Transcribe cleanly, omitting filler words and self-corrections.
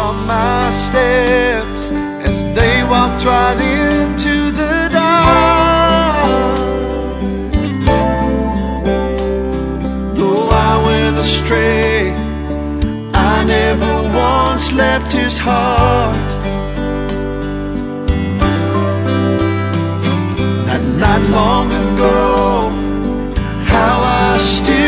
on my steps as they walked right into the dark. Though I went astray, I never once left his heart. Not long ago, how I still